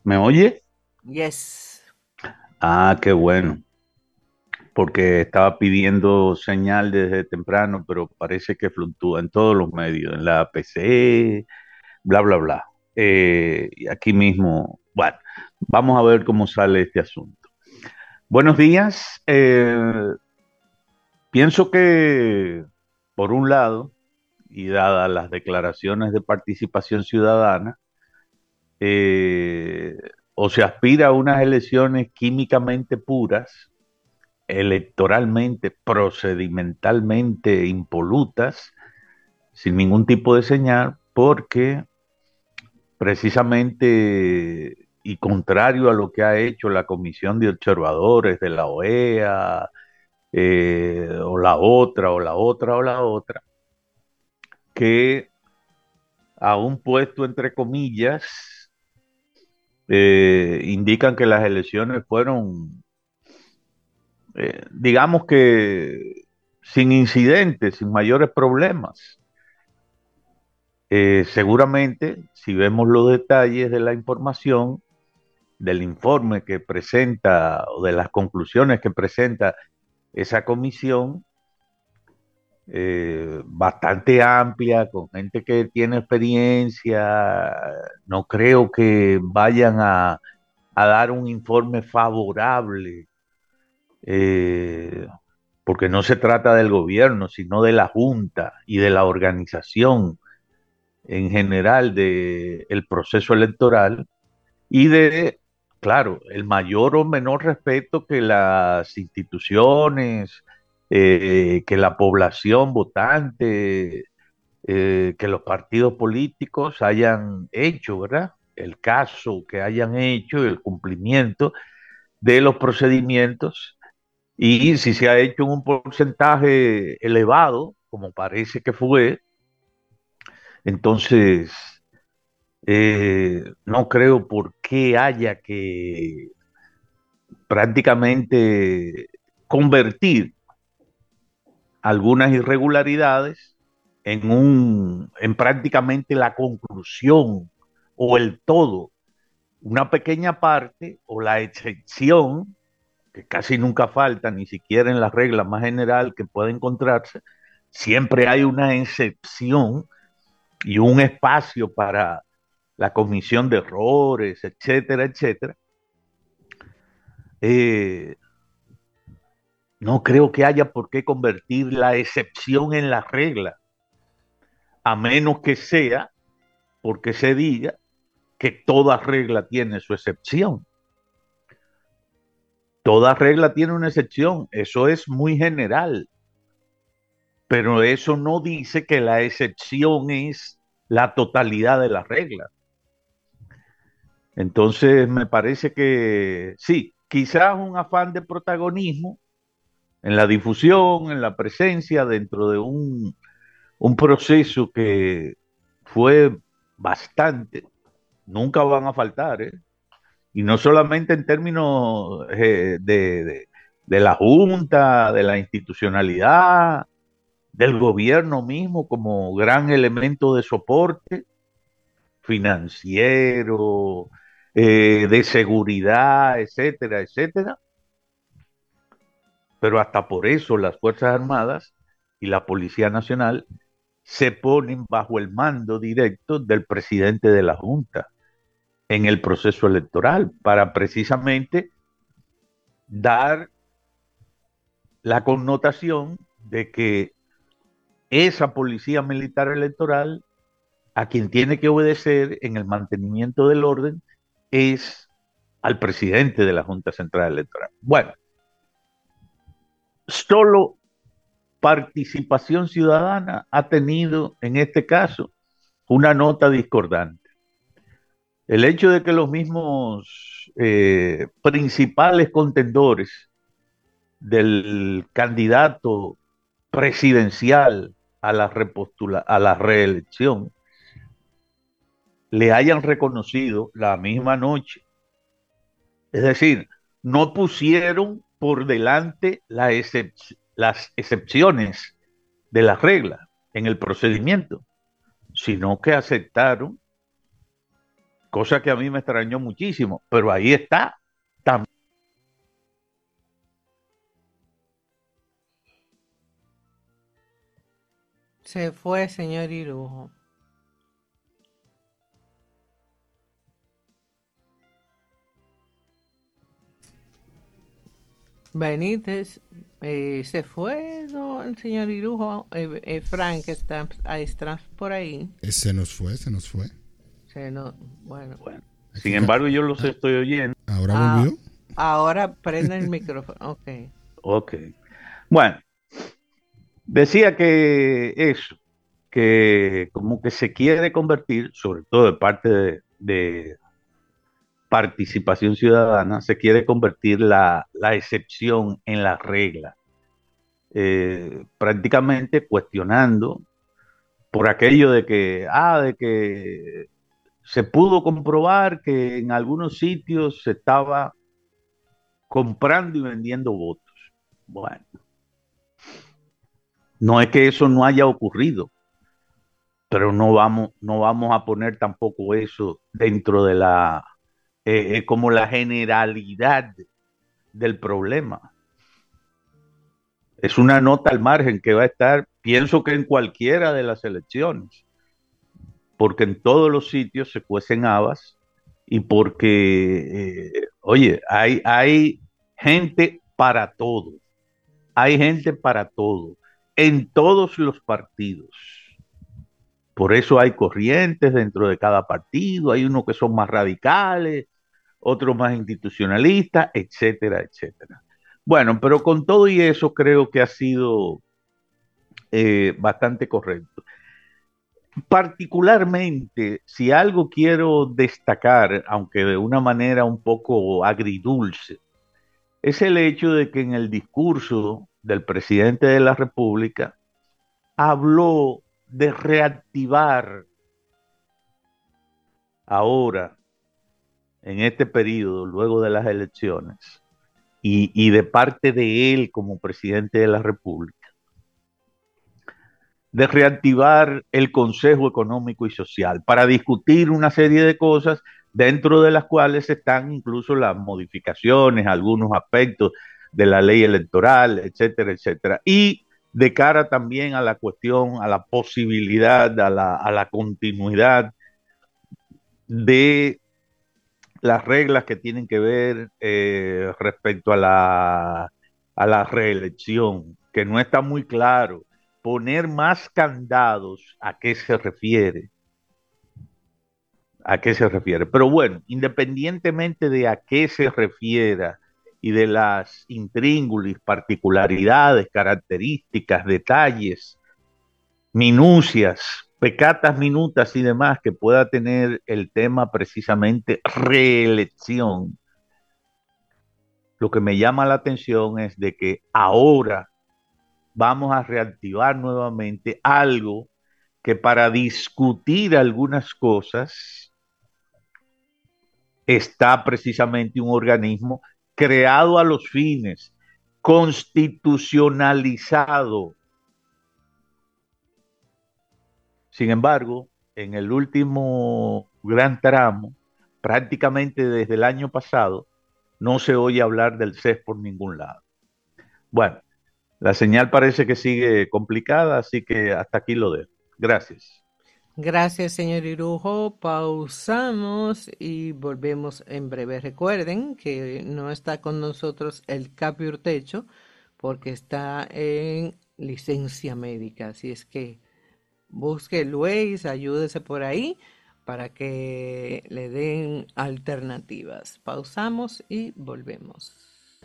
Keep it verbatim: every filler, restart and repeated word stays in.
¿Me oye? Yes. Ah, qué bueno, porque estaba pidiendo señal desde temprano, pero parece que fluctúa en todos los medios, en la P C, bla, bla, bla. Eh, y aquí mismo, bueno, vamos a ver cómo sale este asunto. Buenos días. Eh, pienso que, por un lado, y dadas las declaraciones de participación ciudadana, eh, o se aspira a unas elecciones químicamente puras, electoralmente, procedimentalmente impolutas, sin ningún tipo de señal, porque precisamente y contrario a lo que ha hecho la Comisión de Observadores de la O E A, eh, o la otra, o la otra, o la otra, que a un puesto entre comillas eh, indican que las elecciones fueron, eh, digamos que sin incidentes, sin mayores problemas. Eh, seguramente, si vemos los detalles de la información, del informe que presenta o de las conclusiones que presenta esa comisión, eh, bastante amplia, con gente que tiene experiencia, no creo que vayan a, a dar un informe favorable, eh, porque no se trata del gobierno, sino de la Junta y de la organización en general del proceso electoral y de, claro, el mayor o menor respeto que las instituciones, eh, que la población votante, eh, que los partidos políticos hayan hecho, ¿verdad? El caso que hayan hecho, el cumplimiento de los procedimientos y si se ha hecho en un porcentaje elevado, como parece que fue, entonces eh, no creo por qué haya que prácticamente convertir algunas irregularidades en un, en prácticamente la conclusión o el todo, una pequeña parte o la excepción, que casi nunca falta, ni siquiera en la regla más general que puede encontrarse, siempre hay una excepción y un espacio para la comisión de errores, etcétera, etcétera. Eh, no creo que haya por qué convertir la excepción en la regla, a menos que sea porque se diga que toda regla tiene su excepción. Toda regla tiene una excepción, eso es muy general, pero eso no dice que la excepción es la totalidad de la regla. Entonces, me parece que sí, quizás un afán de protagonismo en la difusión, en la presencia dentro de un, un proceso que fue bastante, nunca van a faltar, ¿eh? Y no solamente en términos eh, de, de, de la Junta, de la institucionalidad, del gobierno mismo como gran elemento de soporte financiero, eh, de seguridad, etcétera, etcétera. Pero hasta por eso las Fuerzas Armadas y la Policía Nacional se ponen bajo el mando directo del presidente de la Junta en el proceso electoral para precisamente dar la connotación de que esa policía militar electoral a quien tiene que obedecer en el mantenimiento del orden es al presidente de la Junta Central Electoral. Bueno, solo participación ciudadana ha tenido en este caso una nota discordante. El hecho de que los mismos eh, principales contendores del candidato presidencial a la, repostula, a la reelección le hayan reconocido la misma noche. Es decir, no pusieron por delante la excep las excepciones de las reglas en el procedimiento, sino que aceptaron cosa que a mí me extrañó muchísimo, pero ahí está. También. Se fue, señor Irujo. Benítez, eh, se fue, ¿no? El señor Irujo. Eh, eh, Frank está, ahí está por ahí. Eh, Se nos fue, se nos fue. Se no, bueno. Bueno, sin Aquí ca- embargo, yo los ah, estoy oyendo. ahora Ah, volvió. ahora prende el micrófono. Ok. Ok. Bueno, decía que eso, que como que se quiere convertir, sobre todo de parte de, de participación ciudadana, se quiere convertir la, la excepción en la regla, eh, prácticamente cuestionando por aquello de que, ah, de que se pudo comprobar que en algunos sitios se estaba comprando y vendiendo votos. Bueno, no es que eso no haya ocurrido, pero no vamos, no vamos a poner tampoco eso dentro de la, eh, eh, como la generalidad del problema. Es una nota al margen que va a estar, pienso que en cualquiera de las elecciones, porque en todos los sitios se cuecen habas y porque, eh, oye, hay, hay gente para todo, hay gente para todo, en todos los partidos. Por eso hay corrientes dentro de cada partido, hay unos que son más radicales, otros más institucionalistas, etcétera, etcétera. Bueno, pero con todo y eso creo que ha sido eh, bastante correcto. Particularmente, si algo quiero destacar, aunque de una manera un poco agridulce, es el hecho de que en el discurso del presidente de la República habló de reactivar ahora, en este periodo, luego de las elecciones, y, y de parte de él como presidente de la República, de reactivar el Consejo Económico y Social para discutir una serie de cosas dentro de las cuales están incluso las modificaciones, algunos aspectos de la ley electoral, etcétera, etcétera. Y de cara también a la cuestión, a la posibilidad, a la, a la continuidad de las reglas que tienen que ver eh, respecto a la, a la reelección, que no está muy claro. Poner más candados, ¿a qué se refiere? ¿A qué se refiere? Pero bueno, independientemente de a qué se refiera y de las intríngulis, particularidades, características, detalles, minucias, pecatas minutas y demás que pueda tener el tema precisamente reelección, lo que me llama la atención es de que ahora vamos a reactivar nuevamente algo que para discutir algunas cosas está precisamente un organismo creado a los fines, constitucionalizado. Sin embargo, en el último gran tramo, prácticamente desde el año pasado, no se oye hablar del C E S por ningún lado. Bueno, la señal parece que sigue complicada, así que hasta aquí lo dejo. Gracias. Gracias, señor Irujo. Pausamos y volvemos en breve. Recuerden que no está con nosotros el Capi Urtecho porque está en licencia médica. Así es que busque Luis, ayúdese por ahí para que le den alternativas. Pausamos y volvemos.